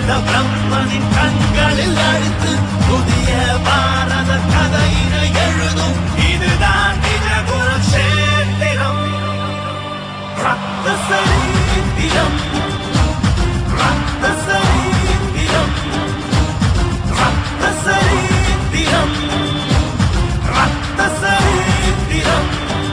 பிரம்மனின் கண்களில் அழுத்து புதிய பாரத கதையினை எழுதும் இதுதான் நிஜ குருக்ஷேத்திரம். ரத்த சரித்திரம், ரத்த சரித்திரம், ரத்த சரித்திரம், ரத்த சரித்திரம்.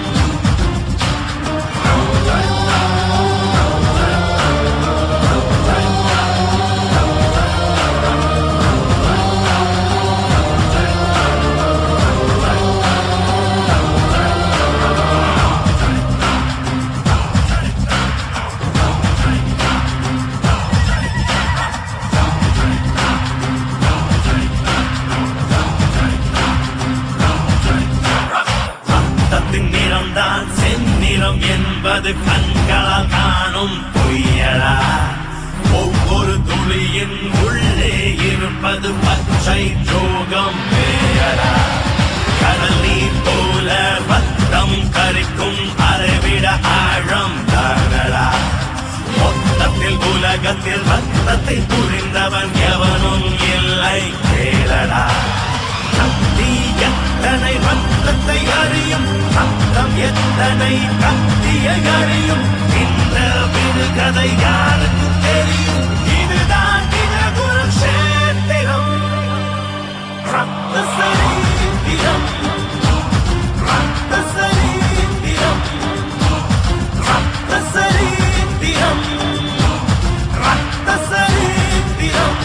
நிறம்தான் செந்நிறம் என்பது கண்களால் காணும் பொய்யடா. ஒவ்வொரு துளியின் உள்ளே இருப்பது பச்சை ஜோகம் பேயடா. கடல் நீர் போல ரத்தம் கரிக்கும் அரைவிட ஆழம் தானடா. மொத்தத்தில் உலகத்தில் ரத்தத்தை புரிந்தவன் எவனும் இல்லை கேளடா. கத்தி எத்தனை ரத்தத்தை அறியும், ரத்தம் எத்தனை கத்தியை அறியும், இந்த விடுகதை யாருக்கு தெரியும்? இதுதான் நிஜ குருக்ஷேத்திரம். ரத்த சரித்திரம், ரத்த சரித்திரம், ரத்த சரித்திரம், ரத்த சரித்திரம்.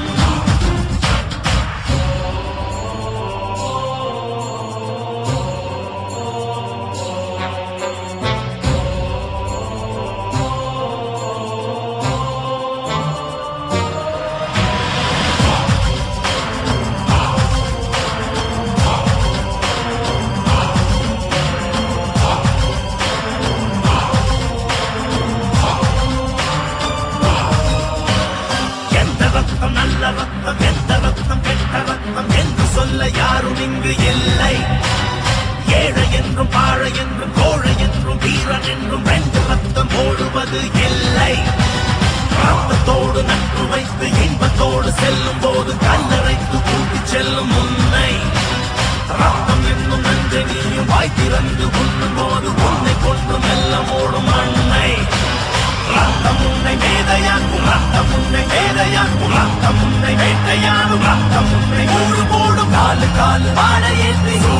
நல்ல ரத்தம், எந்த ரத்தம், கெட்ட ரத்தம் என்று சொல்ல யாரும் இங்கு இல்லை. ஏழை என்றும் பாழை என்றும் கோழை என்றும் வீரன் என்றும் ரெண்டு ரத்தம் ஓடுவது இல்லை. ரத்தத்தோடு நட்பு வைத்து இன்பத்தோடு செல்லும் போது கல்லறைக்கு கூட்டி செல்லும் உன்னை. ரத்தம் என்னும் நஞ்சை நீயும் வாய் திறந்து உண்ணும் போது உன்னை கொண்டு மெல்ல ஓடும் அன்னை. ரத்தம் உன்னை மேதையாக்கும், ரத்தம் உன்னை வேதையாக்கும், ரத்தம் உன்னை வேட்டையாடும், ரத்தம் உன்னை ஊடு போடும். காலு காலு வாழ ஏற்றி